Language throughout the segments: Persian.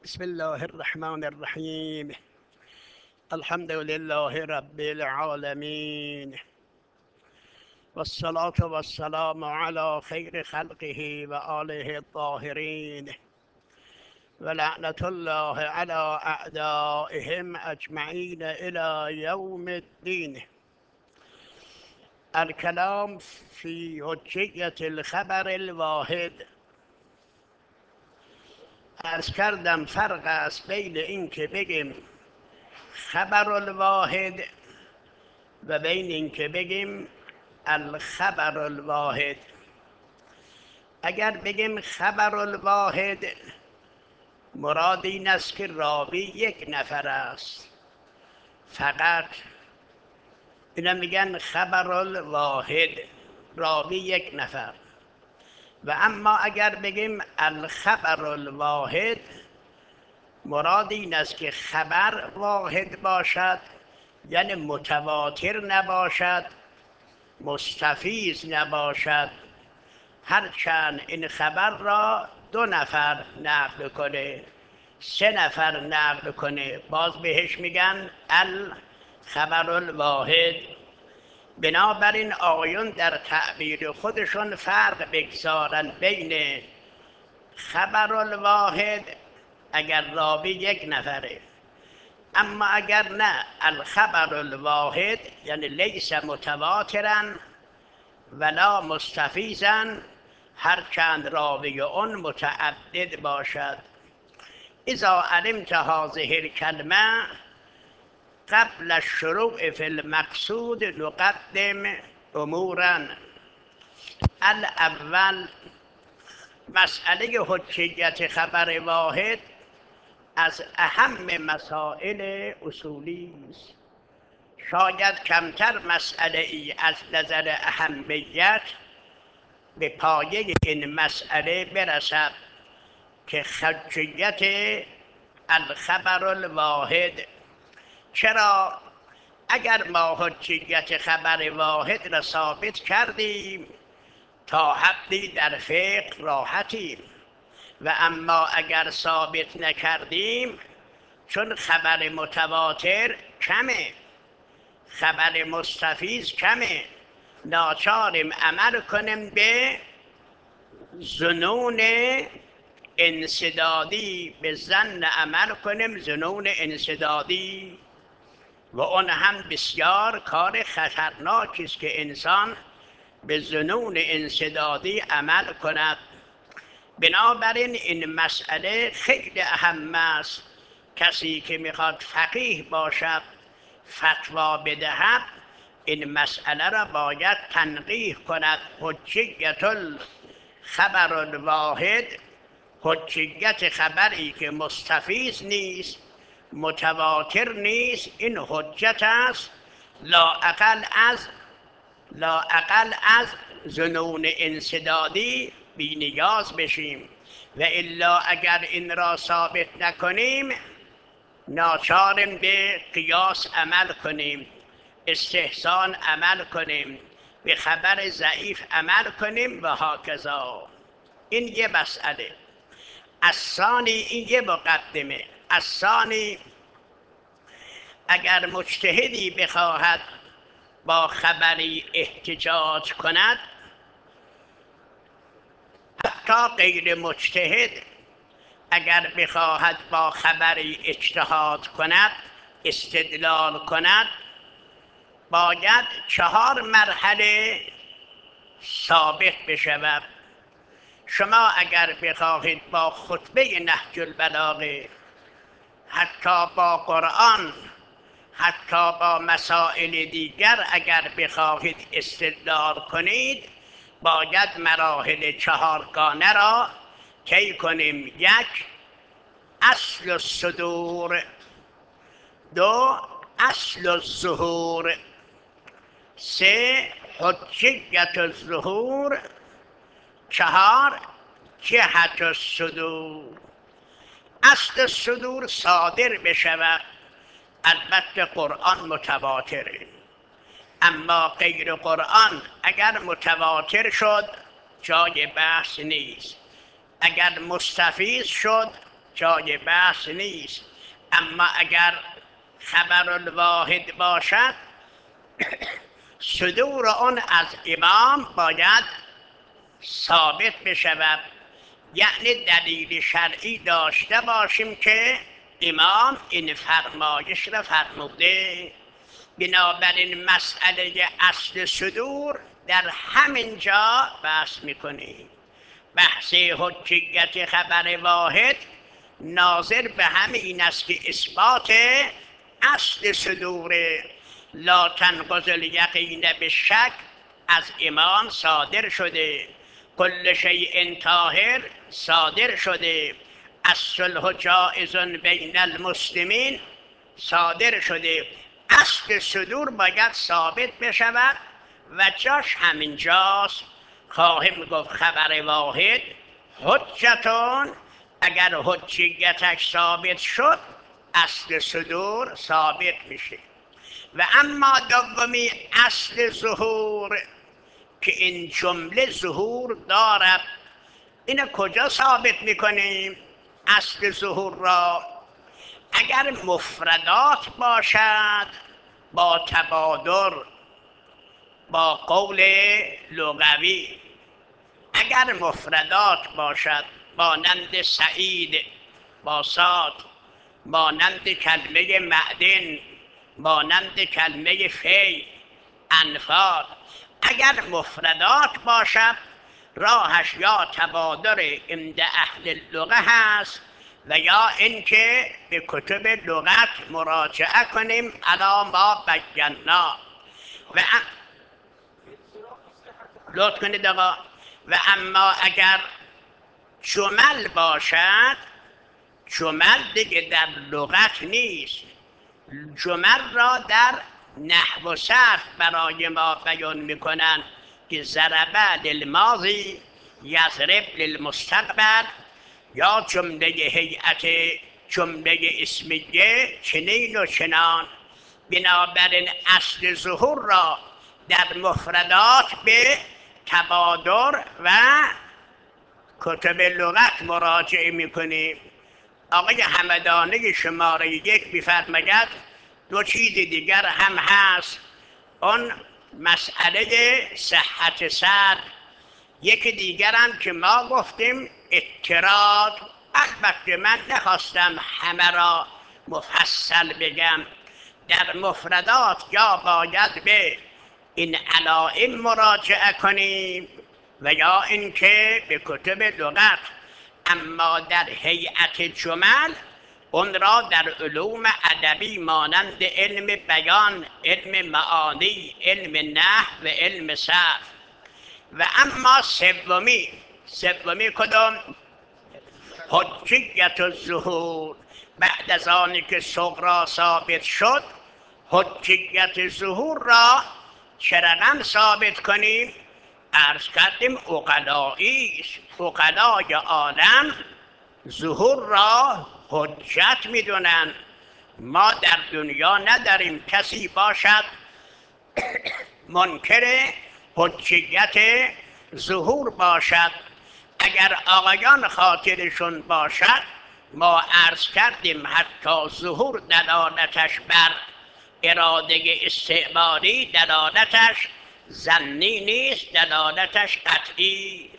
بسم الله الرحمن الرحيم. الحمد لله رب العالمين، والصلاة والسلام على خير خلقه وآله الطاهرين، ولعنة الله على أعدائهم أجمعين إلى يوم الدين. الكلام في حجية الخبر الواحد. عرض کردم فرق است بین این که بگیم خبر الواحد و بین این که بگیم الخبر الواحد. اگر بگیم خبر الواحد، مراد این است که راوی یک نفر است فقط. اینا میگن خبر الواحد، راوی یک نفر. و اما اگر بگیم الخبر الواحد، مراد این است که خبر واحد باشد، یعنی متواتر نباشد، مستفیض نباشد، هرچند این خبر را 2 نفر نقل کنه، 3 نفر نقل کنه، باز بهش میگن الخبر الواحد. بنابراین آقایون در تعبیر خودشون فرق بگذارن بین خبر الواحد اگر راوی یک نفره، اما اگر نه الخبر الواحد یعنی لیس متواترا ولا مستفیضا، هرچند راوی اون متعدد باشد. اذا علمت هذه الکلمه قبل الشروع في المقصود نقدم امورا. الاول، مسئله حجیت خبر واحد از اهم مسائل اصولی است. شاید کمتر مسئله ای از نظر اهمیت به پایه این مسئله برسد که حجیت الخبر الواحد. چرا؟ اگر ما حجیت خبر واحد را ثابت کردیم تا حدی در فقه راحتیم، و اما اگر ثابت نکردیم، چون خبر متواتر کمه، خبر مستفیض کمه، ناچاریم عمل کنیم به ظنون انسدادی، به ظن عمل کنیم، ظنون انسدادی. و اون هم بسیار کار خطرناکی است که انسان به ظنون انسدادی عمل کند. بنابراین این مسئله خیلی اهم است. کسی که میخواد فقیه باشد، فتوا بدهد، این مسئله را باید تنقیح کند. حجیت الخبر الواحد، حجیت خبری که مستفیض نیست، متواتر نیست، این حجت است لا اقل از ظنون انسدادی بی نیاز بشیم. و الا اگر این را ثابت نکنیم، ناچاریم به قیاس عمل کنیم، استحسان عمل کنیم، به خبر ضعیف عمل کنیم و هاکذا. این یه مسئله. الثانی، این یه مقدمه. الثانی، اگر مجتهدی بخواهد با خبری احتجاج کند، حتی غیر مجتهد اگر بخواهد با خبری اجتهاد کند، استدلال کند، باید 4 مرحله ثابت بشود. شما اگر بخواهید با خطبه نهج البلاغه، حتی با قرآن، حتی با مسائل دیگر اگر بخواهید استدلال کنید، باید مراحل 4 گانه را طی کنیم. 1، اصل الصدور. 2، اصل الظهور. 3، حجیت الظهور. 4، جهت الصدور. اصل الصدور صادر بشود، البته قرآن متواتره، اما غیر قرآن اگر متواتر شد جای بحث نیست. اگر مستفیض شد جای بحث نیست. اما اگر خبر الواحد باشد صدور آن از امام باید ثابت بشود، یعنی دلیل شرعی داشته باشیم که امام این فرمایش را فرموده. بنابراین مسئله اصل صدور در همین جا بحث میکنیم. بحث حجیت خبر واحد ناظر به همین است که اثبات اصل صدور لا تنقض الیقین بالشک از امام صادر شده، کل شیء طاهر صادر شده، الصلح جائز بین المسلمین صادر شده. اصل صدور باید ثابت بشود و جاش همین جاست. خواهیم گفت خبر واحد حجتون، اگر حجیتش ثابت شد اصل صدور ثابت میشه. و اما دومی اصل ظهور که این جمله ظهور دارد، اینو کجا ثابت میکنیم؟ اصل ظهور را اگر مفردات باشد با تبادر، با قول لغوی، اگر مفردات باشد مانند سعید با صاد، مانند کلمه معدن، مانند کلمه فی، انفال، اگر مفردات باشد راهش یا تبادر عند اهل اللغه هست و یا اینکه به کتب لغت مراجعه کنیم علی ما بینا. و لطف کنید آقا. و اما اگر جمل باشد، جمل دیگه در لغت نیست، جمل را در نحو و صرف برای ما بیان میکنن که ضرب للماضی یضرب للمستقبل، یا جمله هیئت جمله اسمیه چنین و چنان. بنابراین اصل ظهور را در مفردات به تبادر و کتب لغت مراجعه میکنیم. آقای همدانی شماره 1 میفرماید دو چیز دیگر هم هست، اون مسئله صحت سند، یکی دیگر هم که ما گفتیم اضطراد. البته من نخواستم همه را مفصل بگم. در مفردات یا باید به این علائم مراجعه کنیم و یا اینکه به کتب لغت. اما در هیئت جمل اون را در علوم ادبی مانند علم بیان، علم معانی، علم نحو و علم صرف. و اما سومی کدام؟ حجیت الظهور. بعد از آنی که صغرا ثابت شد حجیت ظهور را چه رقم ثابت کنیم؟ عرض کردیم عقلایی است. عقلای عالم ظهور را حجت میدونن. ما در دنیا نداریم کسی باشد منکر حجیت ظهور باشد. اگر آقایان خاطرشون باشد ما عرض کردیم حتی ظهور دلالتش بر اراده استعماری دلالتش ظنی نیست، دلالتش قطعی.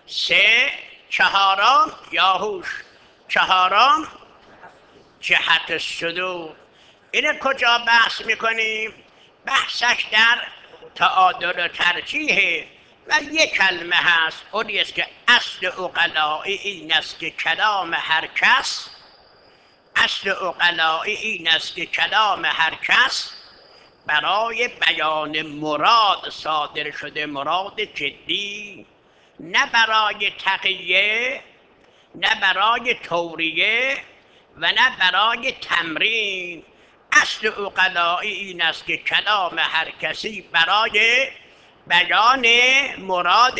چهارم جهت الصدور. اینه کجا بحث میکنیم؟ بحثش در تعادل و ترجیح و یک کلمه هست، اون است که اصل عقلائی این است که کلام هر کس، اصل عقلائی این است که کلام هر کس برای بیان مراد صادر شده، مراد جدی، نه برای تقیه، نه برای توریه و نه برای تمرین. اصل عقلائی این است که کلام هر کسی برای بیان مراد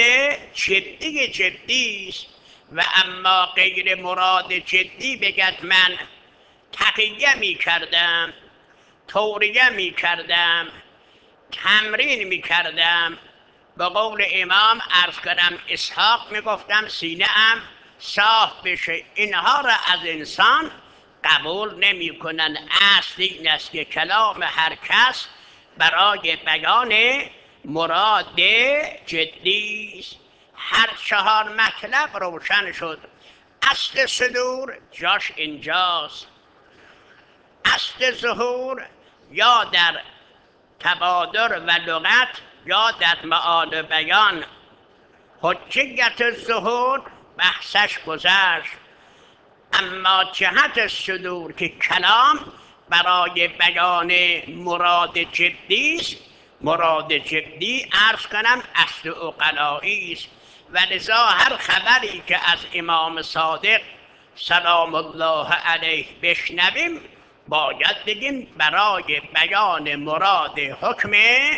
جدی است. و اما غیر مراد جدی بگد من تقیه می کردم، توریه می کردم، تمرین می کردم. به قول امام عرض کردم اسحاق می گفتم سینه ام صاف بشه. اینها را از انسان قبول نمی کنن. اصل این است که کلام هر کس برای بیان مراد جدی است. هر چهار مطلب روشن شد. اصل صدور جاش اینجاست. اصل ظهور یا در تبادر و لغت یا در معانی بیان. حجیت ظهور بحثش گذشت. اما جهت صدور که کلام برای بیان مراد جدی است، مراد جدی عرض کنم اصل عقلایی است و لذا هر خبری که از امام صادق سلام الله علیه بشنویم باید بگیم برای بیان مراد حکم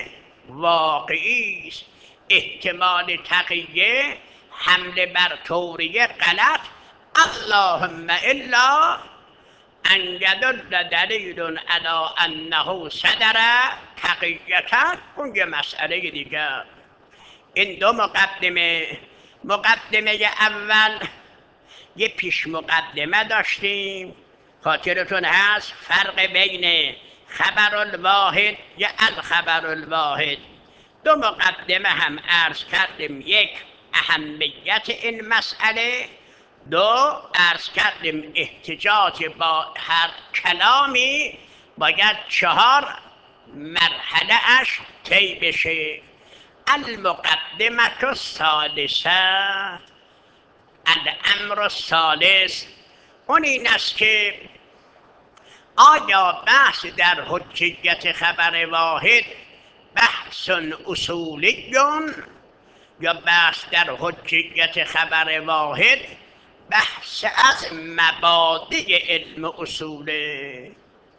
واقعی است. احتمال تقیه حمله بر توریه غلط. اللهم الا ان یدل دلیل علی انه صدر تقیتا، اون یه مسئله دیگر. این دو مقدمه اول یه پیش مقدمه داشتیم، خاطرتون هست فرق بین خبر الواحد یا الخبر الواحد. دو مقدمه هم عرض کردیم، یک اهمیت این مسئله، دو عرض کردیم احتجاج با هر کلامی باید چهار مرحله اش طی بشه. المقدمه الثالثه، الامر الثالث، اون این است که آیا بحث در حجیت خبر واحد بحث اصولی یا بحث در حجیت خبر واحد بحث از مبادئ علم اصوله؟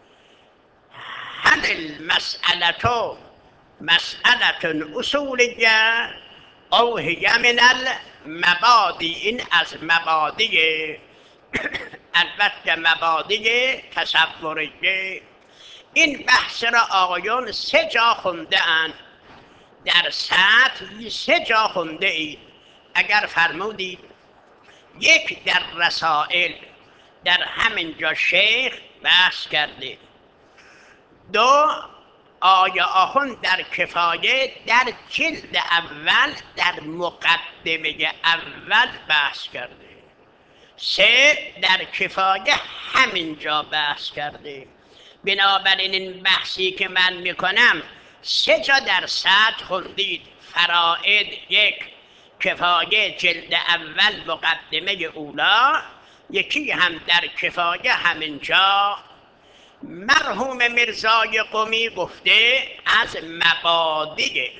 هل المسألة مسألة اصولیه او هی من المبادئ؟ این از مبادئ البته مبادئ تصوریه. این بحث را آقایان سه جا خونده اند، در سطح سه جا خونده اید. اگر فرمودید یک در رسائل، در همین جا شیخ بحث کرده. دو آیا آخوند در کفایه در جلد اول در مقدمه اول بحث کرده. سه در کفایه همینجا بحث کرده. بنابراین این بحثی که من میکنم سه جا در سطح خوندید. فرائد یک، کفایه جلد اول مقدمه اولا، یکی هم در کفایه همینجا. مرحوم میرزای قمی گفته از مبادئ،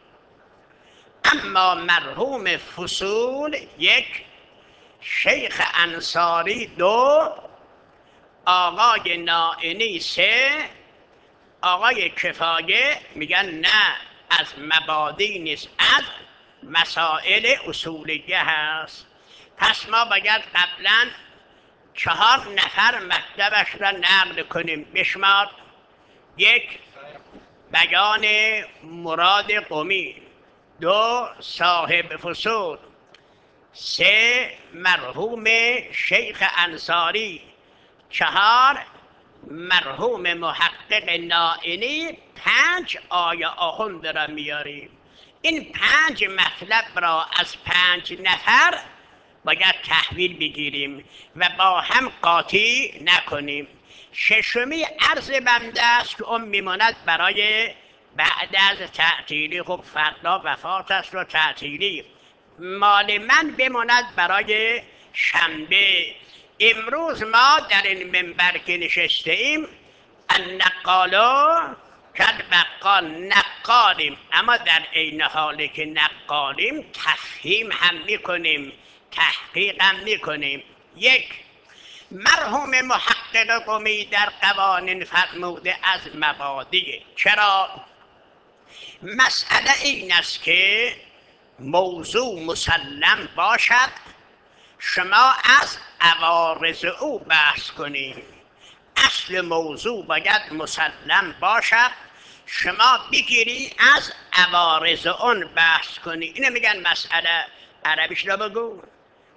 اما مرحوم فصول یک، شیخ انصاری دو، آقای نائینی سه، آقای کفایه میگن نه از مبادئ نیست، از مسائل اصولیه هست. پس ما باید قبلا 4 نفر مطلبش را نقل کنیم. بشمار: یک بیان مراد قمی، دو صاحب فصول، سه مرحوم شیخ انصاری، 4 مرحوم محقق نائینی، 5 آیه آخوند را میاریم. این 5 مطلب را از 5 نفر باید تحویل بگیریم و با هم قاطی نکنیم. ششمی عرض بنده است که اون میماند برای بعد از تعطیلی. خب فردا وفات است و تعطیلی مال من بماند برای شنبه. امروز ما در این منبر که نشسته ایم النقالا کالبقال، نقالیم، اما در عین حالی که نقالیم تفهیم هم میکنیم، تحقیق هم میکنیم. یک، مرحوم محقق قمی در قوانین فرموده از مبادئ. چرا؟ مسئله این است که موضوع مسلم باشد، شما از عوارض او بحث کنید. اصل موضوع باید مسلم باشد، شما بگیری از عوارض اون بحث کنی. اینو میگن مسئله. عربیش رو بگو.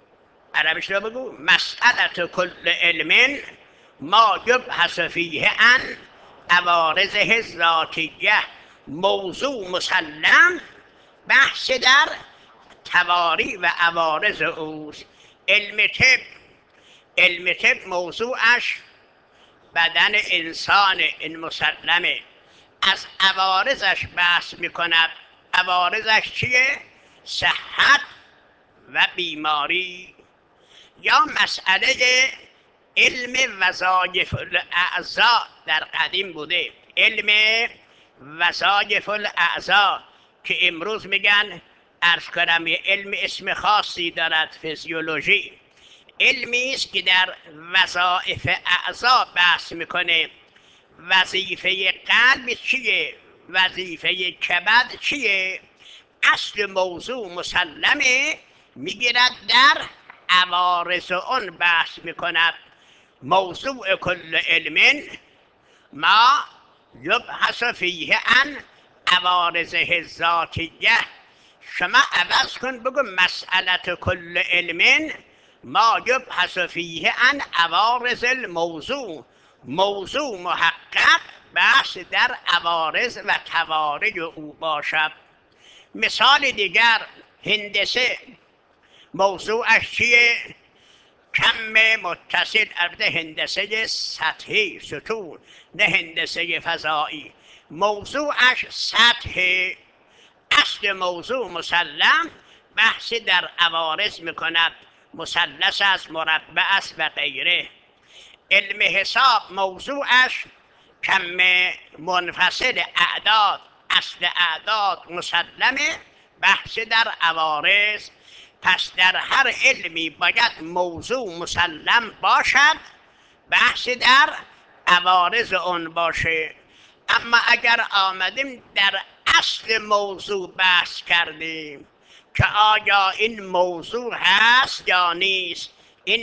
عربیش رو بگو. مسئله کل علم ما یبحث فیه عن عوارضه الذاتیه، موضوع مسلم بحث در تواری و عوارض اوست. علم طب موضوعش بدن انسان، این مسلمه. از عوارضش بحث میکند. عوارضش چیه؟ صحت و بیماری. یا مسئله علم وظایف الاعضاء در قدیم بوده، علم وظایف الاعضاء که امروز میگن، عرض کنم یه علم اسم خاصی دارد، فیزیولوژی. علمی است که در وظایف اعضا بحث میکنه. وظیفه قلب چیه؟ وظیفه کبد چیه؟ اصل موضوع مسلمه، میگیرد در عوارض اون بحث میکند. موضوع کل علم ما یبحث فیه عن عوارضه الذاتیه. شما عوض کن بگو مسئله کل علم ما یبحث فیه عن عوارض الموضوع. موضوع محقق بحث در عوارض و توارج او باشد. مثال دیگر، هندسه موضوعش چیه؟ کم متصل، البته هندسه سطحی، سطوح، نه هندسه فضایی. موضوعش سطح. اصل موضوع مسلم بحث در عوارض میکند، مثلث است، مربع است و غیره. علم حساب موضوعش کم منفصل اعداد، اصل اعداد مسلمه، بحث در عوارض. پس در هر علمی باید موضوع مسلم باشد، بحث در عوارض اون باشه. اما اگر آمدیم در اصل موضوع بحث کردیم که آیا این موضوع هست یا نیست، این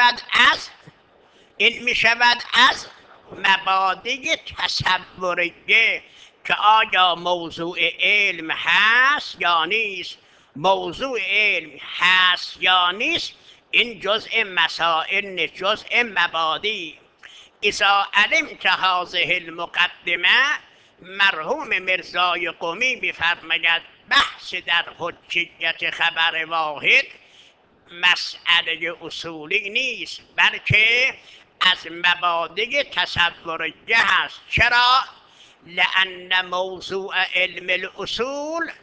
می شود از مبادی تصوریه که آیا موضوع علم هست یا نیست. موضوع علم هست یا نیست، این جزء مسائل، جزء مبادی. اذا علمت هذه المقدمه، مرحوم مرزای قمی میفرماید بحث در حجیت خبر واحد مسئله اصولی نیست، بلکه از مبادی تصوریه هست. چرا؟ لأن موضوع علم الاصول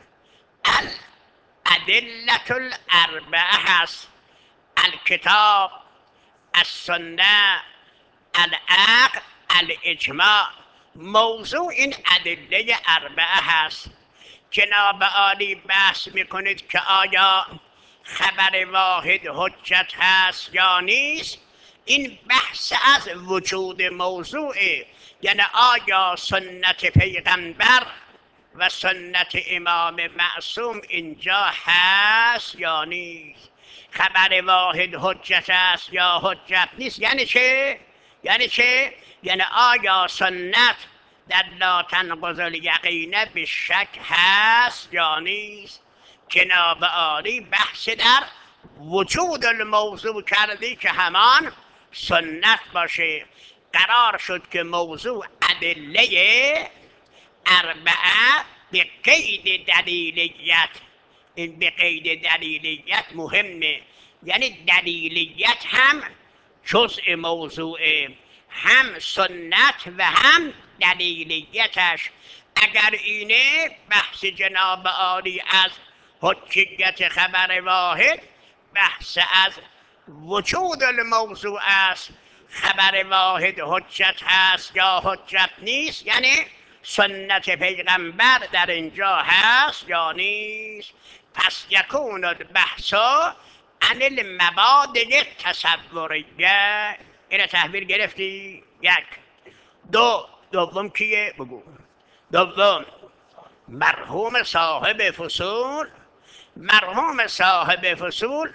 الادله الاربعه هست: الکتاب، السنه، العقل، الاجماع. موضوع این ادله اربعه هست. جناب عالی بحث میکنید که آیا خبر واحد حجت هست یا نیست. این بحث از وجود موضوعه، یعنی آیا سنت پیغمبر و سنت امام معصوم اینجا هست یا نیست. خبر واحد حجت است یا حجت نیست. یعنی چه؟ یعنی آیا سنت در لا تنقض الیقین به شک هست یا نیست. جناب عالی بحث در وجود الموضوع کردی که همان سنت باشه. قرار شد که موضوع ادله اربعه به قید دلیلیت. این به قید دلیلیت مهمه، یعنی دلیلیت هم جزء موضوعه، هم سنت و هم دلیلیتش. اگر اینه بحث جناب عالی از حجیت خبر واحد بحث از وجود الموضوع است. خبر واحد حجت هست یا حجت نیست، یعنی سنت پیغمبر در اینجا هست یا نیست. پس یکون البحث عن المبادئ التصوریه. اینو تحویل گرفتی؟ یک. دوم کیه؟ بگو. دوم مرحوم صاحب فصول. مرحوم صاحب فصول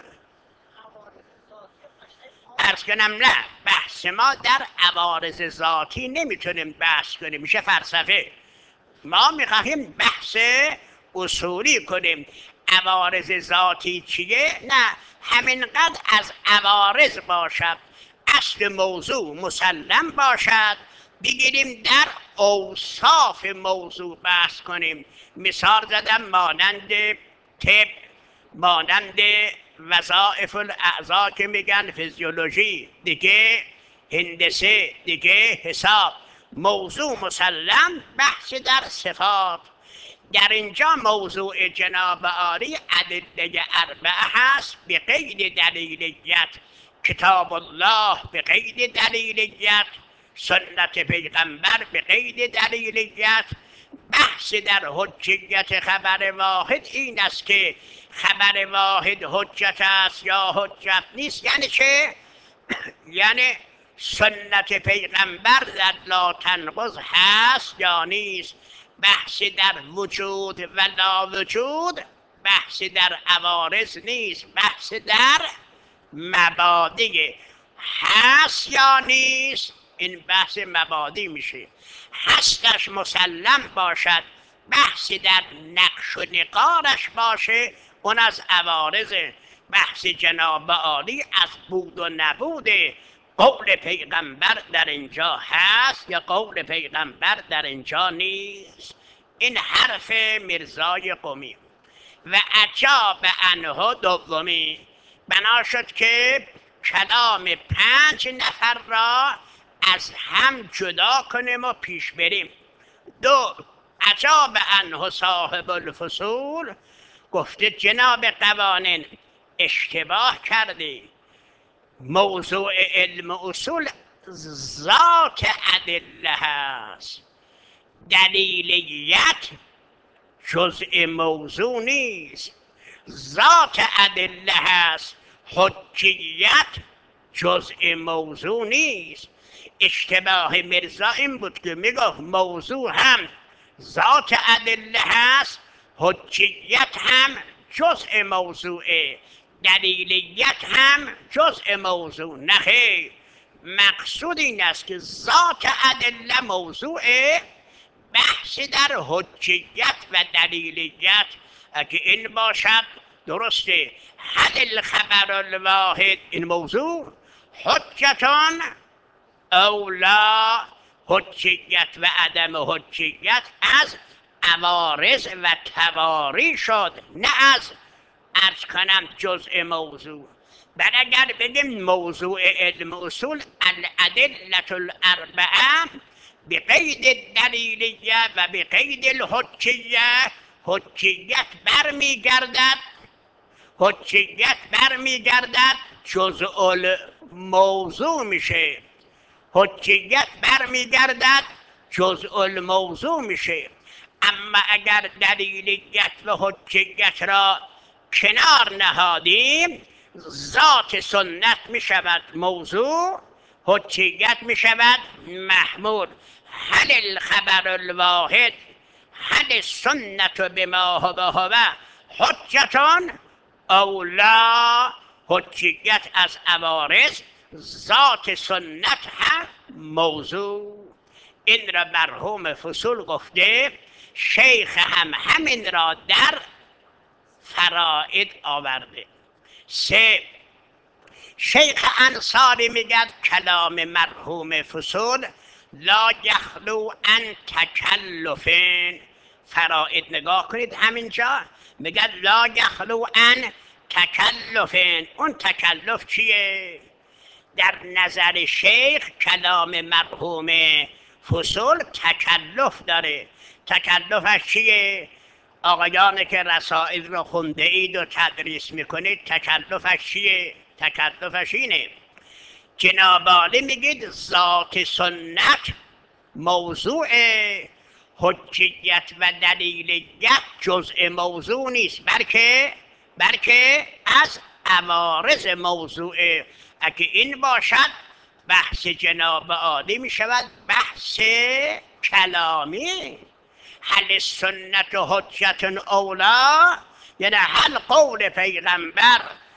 عرض کنم نه، بحث ما در عوارض ذاتی نمیتونیم بحث کنیم، میشه فلسفه. ما میخواهیم بحث اصولی کنیم. عوارض ذاتی چیه؟ نه، همینقدر از عوارض باشد، اصل موضوع مسلم باشد. بگیریم در اوصاف موضوع بحث کنیم. مثال زدم مانند طب، مانند وظایف الاعضا که میگن فیزیولوژی، دیگه هندسه، دیگه حساب. موضوع مسلم، بحث در صفات. در اینجا موضوع جناب عالی ادله اربعه هست به قید دلیلیت. کتاب الله به قید دلیلیت، سنت پیغمبر به قید دلیلیت. بحث در حجیت خبر واحد این است که خبر واحد حجت است یا حجت نیست. یعنی چه؟ یعنی سنت پیغمبر در لا تنقض هست یا نیست. بحث در وجود و لا وجود، بحث در عوارض نیست، بحث در مبادی هست یا نیست. این بحث مبادی میشه. هستش مسلم باشد، بحث در نقش و نقارش باشه، اون از عوارض. بحث جناب عالی از بود و نبود. قول پیغمبر در اینجا هست یا قول پیغمبر در اینجا نیست. این حرف میرزای قمی. و عجاب عنه دومی، بنا شد که کلام 5 نفر را از هم جدا کنیم و پیش بریم. دو، عجاب عنه صاحب الفصول، گفته جناب قوانین اشتباه کردی. موضوع علم اصول ذات ادله هست، دلیلیت جزء موضوع نیست. ذات ادله هست، حجیت جزء موضوع نیست. اشتباه میرزا این بود که میگفت موضوع هم ذات ادله هست، حجیت هم جزء موضوعه، دلیلیت هم جزء موضوع. نه خیر، مقصود این است که ذات ادله موضوعه، بحث در حجیت و دلیلیت اگه این باشد درسته. هل الخبر الواحد این موضوع حجتان او لا، حجیت و عدم حجیت از عوارض و تواری شد، نه از عرض کنم جزء موضوع. بل اگر بگیم موضوع علم اصول الادله الاربعه به قید دلیلیه و به قید الحجیه، حجیت برمیگردد جزء الموضوع میشه. حجیت برمیگردد جزء الموضوع میشه. اما اگر دلیلیت و حجیت را کنار نهادیم، ذات سنت میشود موضوع، حجیت میشود محمول. هل الخبر الواحد، هل السنت بما هو حجتان او لا، حجیت از عوارض، ذات سنت هم موضوع. این را مرحوم فصول گفته، شیخ هم همین را در فرائد آورده. 3. شیخ انصاری میگد کلام مرحوم فصول لا یخلو عن تکلفین. فرائد نگاه کنید همینجا میگد لا یخلو عن تکلفین. اون تکلف چیه؟ در نظر شیخ کلام مرحوم فصول تکلف داره. تکلفش چیه؟ آقایان که رسائل رو خونده اید و تدریس میکنید، تکلفش چیه؟ تکلفش اینه جناب عالی میگید ذات سنت موضوع، حجیت و دلیلیت جزء موضوع نیست، بلکه از عوارض موضوع. اگه این باشد بحث جناب عالی میشود بحث کلامی. هل سنت حجت اولا، یعنی هل قول پیغمبر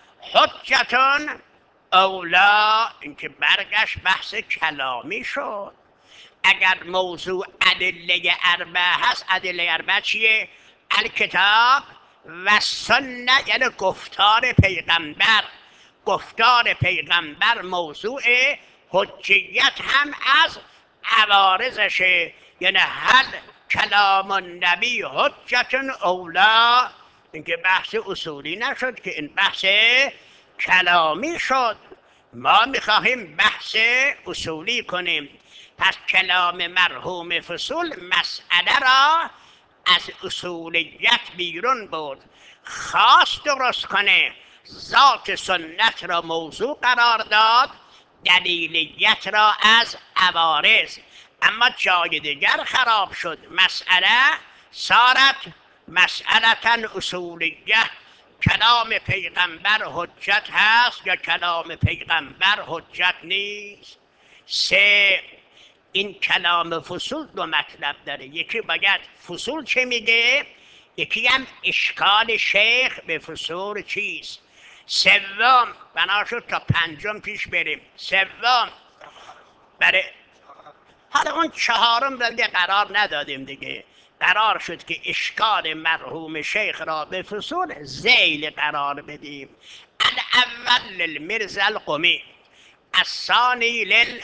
حجتون اولا، اینکه برگشت بحث کلامی شد. اگر موضوع ادله اربعه هست، ادله اربعه چیه؟ الکتاب و سنت یعنی گفتار پیغمبر. گفتار پیغمبر موضوع حجیت هم از عوارضشه، یعنی هل کلام النبی حجت اولا. اینکه بحث اصولی نشد که این بحث کلامی شد. ما میخواهیم بحث اصولی کنیم. پس کلام مرحوم فضول مسئله را از اصولیت بیرون برد، خواست درست کنه، ذات سنت را موضوع قرار داد، دلیلیت را از عوارض. اما جای دیگر خراب شد، مسئله صارت مسئلة اصولیه. کلام پیغمبر حجت هست یا کلام پیغمبر حجت نیست. سه، این کلام فضول دو مطلب داره. یکی باید فضول چه میگه، یکی هم اشکال شیخ به فضول چیست. سوم، بنا شد تا پنجم پیش بریم. سوم برای حالا اون چهارم را دیگه قرار ندادیم دیگه. قرار شد که اشکال مرحوم شیخ را به فضول ذیل قرار بدیم. الاول للمرزا القمی، الثانی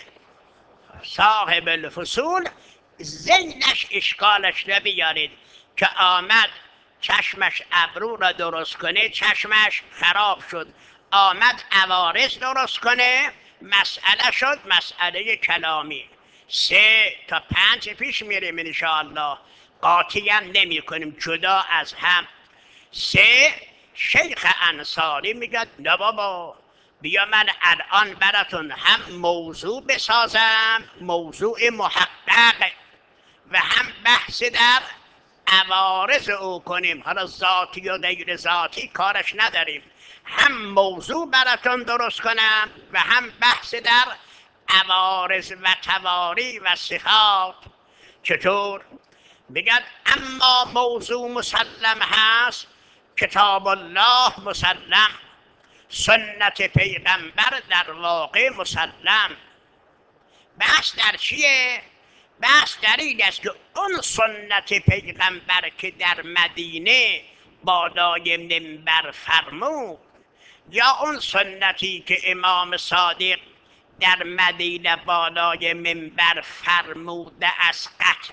صاحب الفصول. ذیلش اشکالش را بیارید که آمد چشمش ابرو را درست کنه، چشمش خراب شد، آمد عوارض درست کنه، مسئله شد مسئله کلامی. 3 تا 5 پیش میریم انشاءالله، قاطی هم نمی کنیم، جدا از هم. 3 شیخ انصاری میگه نه بابا، بیا من الان براتون هم موضوع بسازم، موضوع محقق، و هم بحث در عوارض او کنیم. حالا ذاتی و غیر ذاتی کارش نداریم. هم موضوع براتون درست کنم و هم بحث در عوارض و تواری و صفات. چطور؟ بگن اما موضوع مسلم هست، کتاب الله مسلم، سنت پیغمبر در واقع مسلم. بحث در چیه؟ بحث در این است که اون سنت پیغمبر که در مدینه بالای منبر فرمود، یا اون سنتی که امام صادق در مدینه بالای منبر فرموده است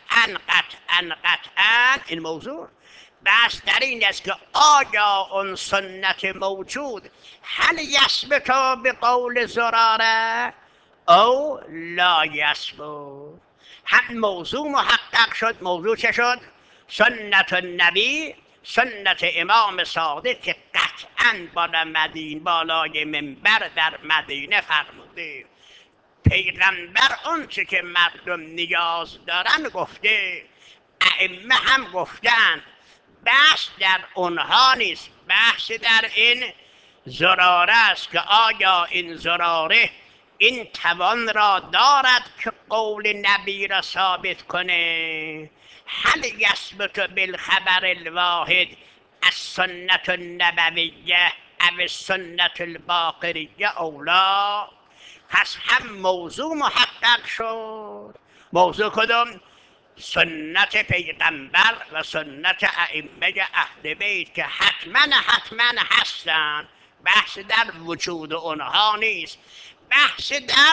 قطعاً این موضوع. بحث در این است که آیا اون سنت موجود هل یثبت به قول زراره او لا یثبت. هم موضوع محقق شد. موضوع چه شد؟ سنت النبی، سنت امام صادق که قطعاً بالای منبر در مدینه فرموده. پیغمبر اون چه که مردم نیاز دارن گفته، ائمه هم گفتن. بحث در اونها نیست، بحث در این زراره است که آیا این زراره این توان را دارد که قول نبی را ثابت کنه. هل یثبت بالخبر الواحد السنت النبویه او السنت الباقریه اولا. پس هم موضوع محقق شد. موضوع کدوم؟ سنت پیغمبر و سنت ائمه اهل بیت که حتما هستن. بحث در وجود اونها نیست، بحث در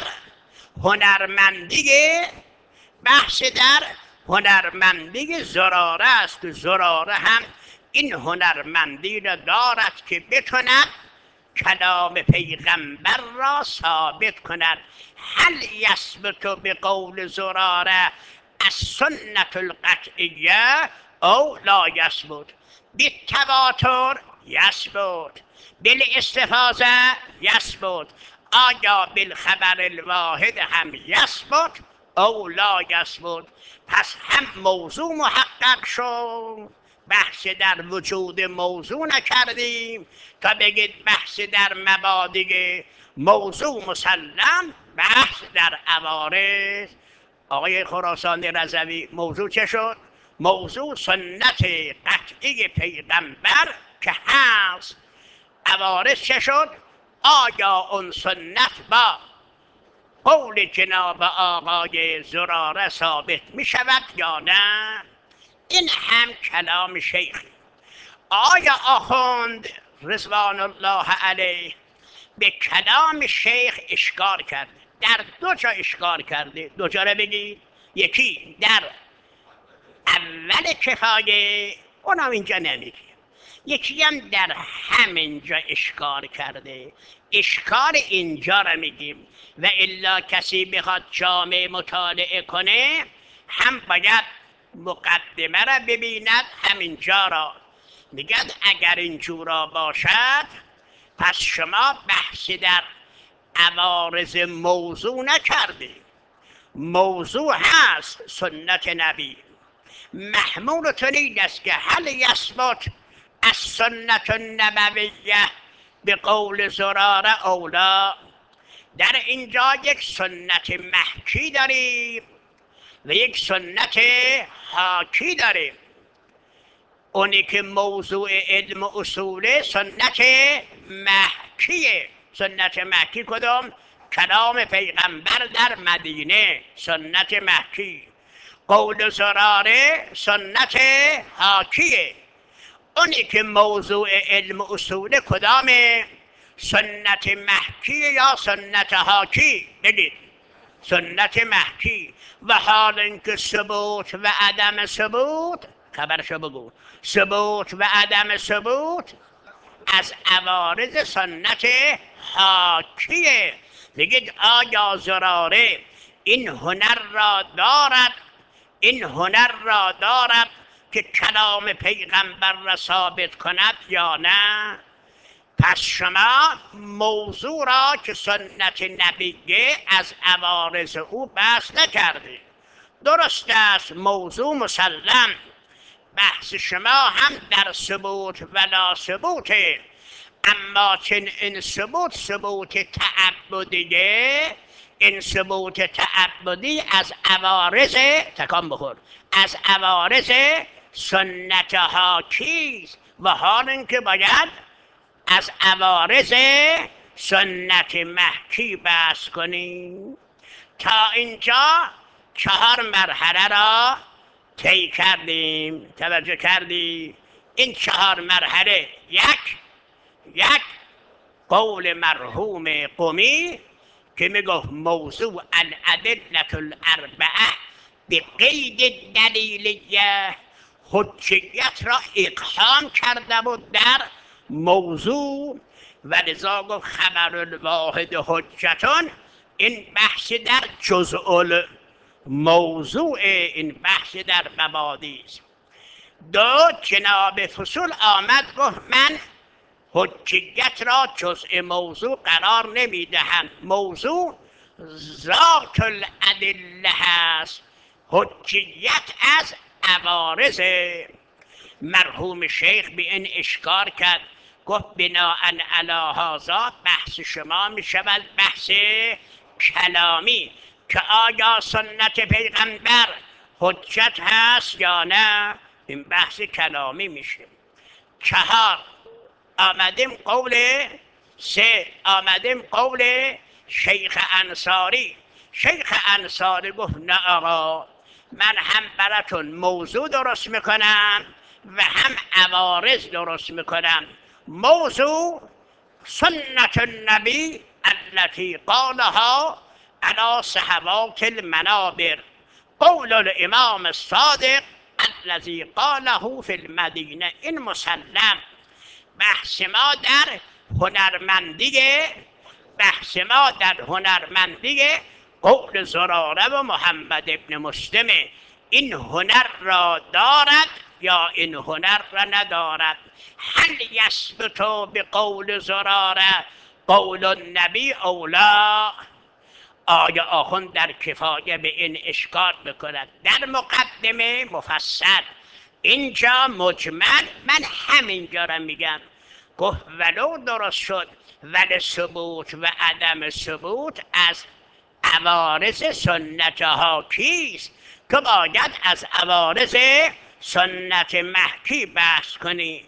هنرمندی زراره است که زراره هم این هنرمندی را دارد که بتواند کلام پیغمبر را ثابت کند. هل یثبت به قول زراره السنت القطعیه او لا یثبت. بالتواتر یثبت، بالاستفاضه یثبت. آیا بالخبر الواحد هم یثبت او لا یثبت. پس هم موضوع محقق شد. بحث در وجود موضوع نکردیم تا بگید بحث در مبادی موضوع مسلم، بحث در عوارض. آقای خراسانی رضوی موضوع چه شد؟ موضوع سنت قطعی پیغمبر که هست. عوارض چه شد؟ آیا اون سنت با قول جناب آقای زراره ثابت می شود یا نه؟ این هم کلام شیخ. آیا آخوند رضوان الله علیه به کلام شیخ اشکال کرده، در دو جا اشکال کرده. دو جا رو بگید. یکی در اول کفایه، اونم اینجا نمیگه. یکی هم در همینجا اشکال کرده. اشکال اینجا رو میگیم. و الا کسی بخواد جامع مطالعه کنه هم باید مقدمه را ببیند، همینجا را میگد اگر اینجورا باشد پس شما بحثی در عوارض موضوع نکرده. موضوع هست سنت نبی. محمولتون این است که هل یثبت از سنت النبویه به قول زراره اولا. در اینجا یک سنت محکی داریم و یک سنت حاکی داریم. اونی که موضوع علم و اصول سنت محکیه. سنت محکی کدوم؟ کلام پیغمبر در مدینه، سنت محکی. قول زراره سنت حاکیه. اونی که موضوع علم و اصول کدامه؟ سنت محکی یا سنت حاکی؟ بگید. سنت محکی. و حال اینکه ثبوت و عدم ثبوت، خبرشو بگو، ثبوت و عدم ثبوت از عوارض سنت حاکیه. بگید آیا زراره این هنر را دارد، این هنر را دارد که کلام پیغمبر را ثابت کند یا نه؟ پس شما موضوع را که سنت نبیه از عوارض او بحث نکردید. درست است، موضوع مسلم. بحث شما هم در ثبوت و لا ثبوته، اما چون این ثبوت تعبدیه، این ثبوت تعبدی از عوارض تکان بخور، از عوارض سنت حاکیست و حال اینکه باید از عوارض سنت محکی بحث کنیم. تا اینجا 4 مرحله را طی کردیم. توجه کردی؟ این 4 مرحله، یک قول مرحوم قمی که میگفت موضوع الادلة الاربعه به قید دلیلیه، حجیت را اقحام کرده بود در موضوع و لذا گفت خبر الواحد حجتون. این بحث در جزء الموضوع، این بحث در مبادی است. دو، جناب فصول آمد گفت من حجیت را جزء موضوع قرار نمیدهم، موضوع ذات الادله هست، حجیت از عوارض. مرحوم شیخ به این اشکار کرد، گفت بناء علی هذا بحث شما می شود بحث کلامی که آیا سنت پیغمبر حجت هست یا نه. این بحث کلامی میشه. 4 آمدیم قول 3 آمدیم قول شیخ انصاری. شیخ انصاری گفت نه آقا، من هم براتون موضوع درست میکنم و هم عوارض درست میکنم. موضوع سنت النبی التي قالها على صحوات المنابر، قول الامام الصادق الذي قاله في المدینه. این مسلم. بحث ما در هنرمندی قول زراره و محمد ابن مسلم. این هنر را دارد یا این هنر را ندارد. هل یثبت به قول زراره قول النبی اولا. آیا آخوند در کفایه به این اشکال بکند؟ در مقدمه مفصل، اینجا مجمل. من همینجا را میگم. گفت ولو درست شد ولی ثبوت و عدم ثبوت از عوارض سنت حاکیست که باید از عوارض سنت محکی بحث کنی.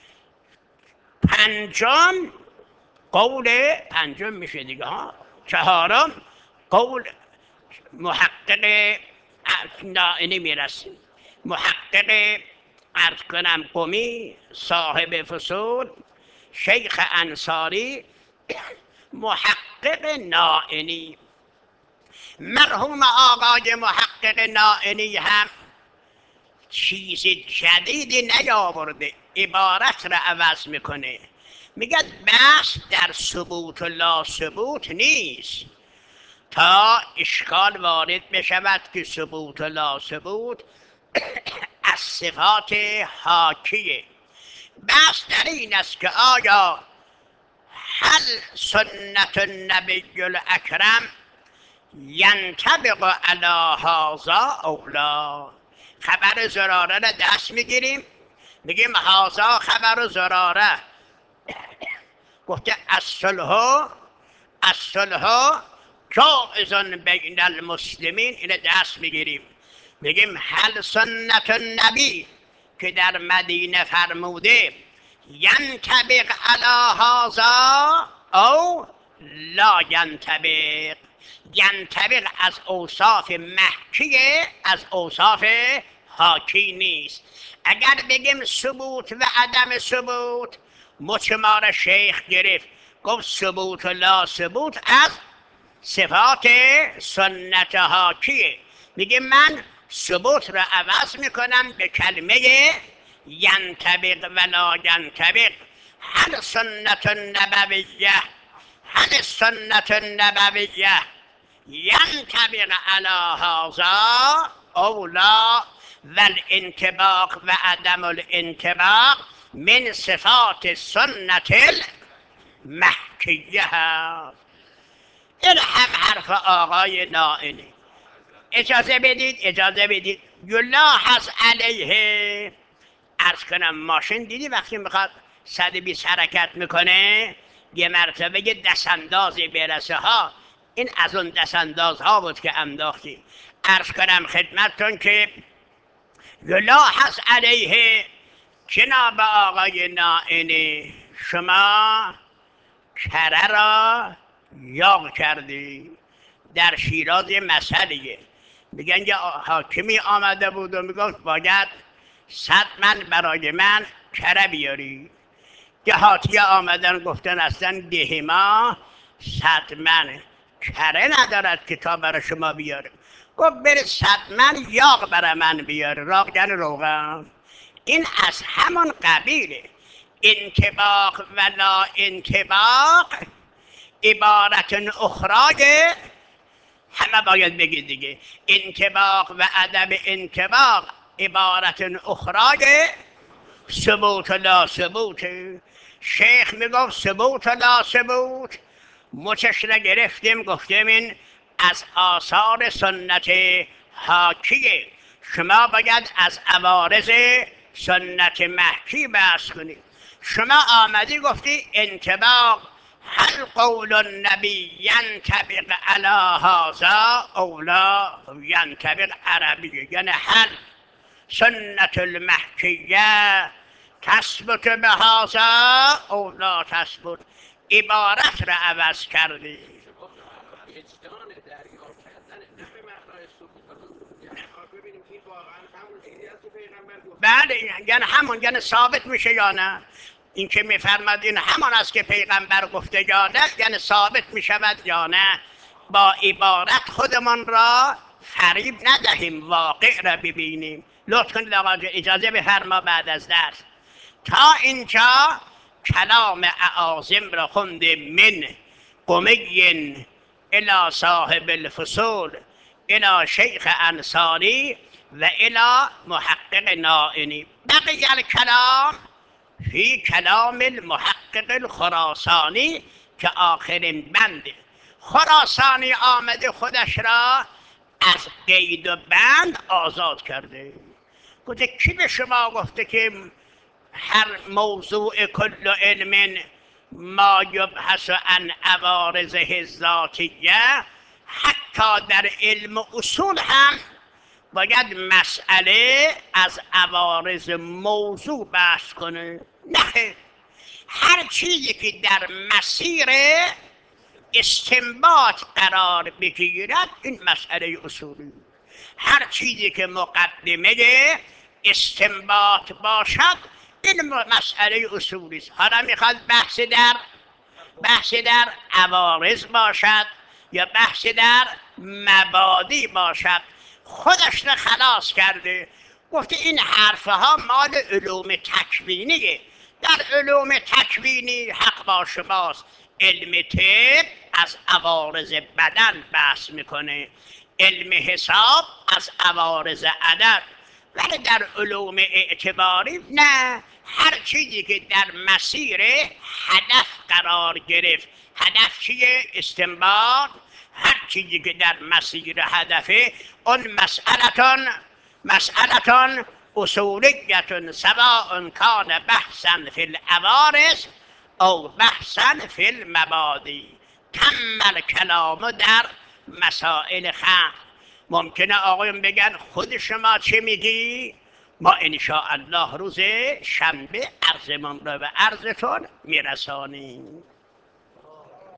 5 قول 5 میشه دیگه ها. 4 قول محقق نمیرسیم. محقق عرض کنم قمی صاحب فصول، شیخ انصاری، محقق نائینی. مرحوم آقای محقق نائینی هم چیز جدیدی نیاورده، عبارت را عوض میکنه، میگه بحث در ثبوت و لا ثبوت نیست تا اشکال وارد بشود که ثبوت و لا ثبوت از صفات حاکیه. بحث در این است که آیا هل سنت النبی الاکرم ینطبق علی هذا او لا؟ خبر زراره را دست میگیریم، میگیم هذا خبر زراره، گفته الصلح جائز بین المسلمین، اینو دست میگیریم، میگیم هل سنت النبی که در مدینه فرموده ینطبق علی هذا او لا ینطبق؟ ینطبق از اوصاف محکیه، از اوصاف حاکی نیست. اگر بگیم ثبوت و عدم ثبوت، مچمار شیخ گرفت، گفت ثبوت و لا ثبوت از صفات سنت حاکیه. میگه من ثبوت را عوض میکنم به کلمه ینطبق و لا ینطبق. هل سنت النبویه، هل سنت النبویه ینطبق علی هذا او لا، والانطباق و عدم الانطباق من صفات سنت المحکیه هست. این هم حرف آقای نائینی. اجازه بدید یلاحظ علیه، عرض کنم ماشین دیدی وقتی میخواد 120 حرکت میکنه یه مرتبه یه دستاندازی برسه ها، این از اون دستاندازها بود که انداختیم. عرض کنم خدمتتون که یلاحظ علیه جناب آقای نائینی، شما کره را یاغ کردی. در شیراز یه مسئله میگن یه حاکمی آمده بود و میگفت باید 100 من برای من کره بیاری. دهاتی آمدن گفتن اصلا ده ما 100 من کره ندارد که تا برای شما بیارم. گفت بره 100 من یاغ برای من بیاره. راغ یعنی روغن. این از همون قبیله. انطباق و لا انطباق عبارت اخرای، همه باید بگید دیگه، انطباق و عدم انطباق عبارت اخرای ثبوت و لا ثبوت. شیخ میگفت ثبوت و لا ثبوت، مچش را گرفتیم گفتیم این از آثار سنت حاکیه، شما باید از عوارض سنت محکی بحث کنید. شما آمدی گفتی انطباق، هل قول النبی ینطبق علی هذا او لا ینطبق عربی، یعنی هل سنت المحکیه تثبت به هذا او لا تثبت. عبارت را عوض کردی. بله یعنی همون، یعنی ثابت میشه یا نه؟ این که میفرماد این همان است که پیغمبر گفته یا نه، یعنی ثابت میشود یا نه؟ با عبارت خودمان را فریب ندهیم، واقع را ببینیم. لطف کنید آقا اجازه بفرما بعد از درس. تا اینجا کلام اعاظم را خونده، من قمی الی صاحب الفصول الی شیخ انصاری و الی محقق نائینی. بقیه الکلام فی کلام المحقق الخراسانی که آخرین بنده. خراسانی آمده خودش را از قید و بند آزاد کرده. گفته کی به شما گفته که هر موضوع کل علم ما یبحث عن عوارضه الذاتیه، حتی در علم اصول هم باید مسئله از عوارض موضوع بحث کنه؟ نه، هر چیزی که در مسیر استنباط قرار بگیرد این مسئله اصولی. هر چیزی که مقدمه استنباط باشد، این مسئله اصولی است. حالا میخواد بحث در عوارض باشد یا بحث در مبادی باشد، خودش را خلاص کرده، گفته این حرفها مال علوم تکوینیه. در علوم تکوینی حق با شماست، علم طب از عوارض بدن بحث میکنه، علم حساب از عوارض عدد، ولی در علوم اعتباری نه، هر چیزی که در مسیر هدف قرار گرفت. هدف چیه؟ استنباط. هر چیزی که در مسیر هدفه، اون مسئلتان اصولیتون سواء کان بحثا فی العوارض او بحثا فی المبادی. تم الکلام در مسائل خلق. ممکنه آقایون بگن خود شما چه میگی؟ ما انشاءالله روز شنبه عرضمون رو به عرضتون میرسانیم.